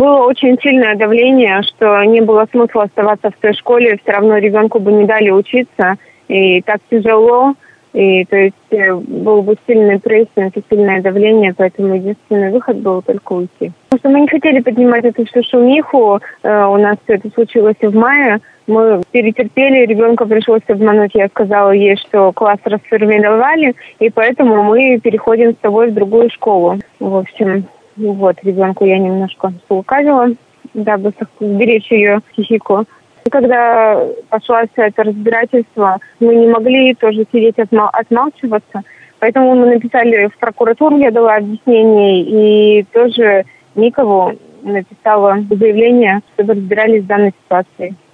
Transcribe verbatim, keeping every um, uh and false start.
было очень сильное давление, что не было смысла оставаться в той школе, все равно ребенку бы не дали учиться, и так тяжело, и то есть был бы сильный прессинг и сильное давление, поэтому единственный выход был только уйти. Потому что мы не хотели поднимать эту всю шумиху, э, у нас все это случилось в мае, мы перетерпели, ребенка пришлось обмануть, я сказала ей, что класс расформировали, и поэтому мы переходим с тобой в другую школу. В общем, вот, ребенку я немножко полукавила, дабы сберечь ее психику. И когда пошла вся это разбирательство, мы не могли тоже сидеть отмал- отмалчиваться, поэтому мы написали в прокуратуру, я дала объяснение, и тоже Никову написала заявление, чтобы разбирались с данной ситуацией.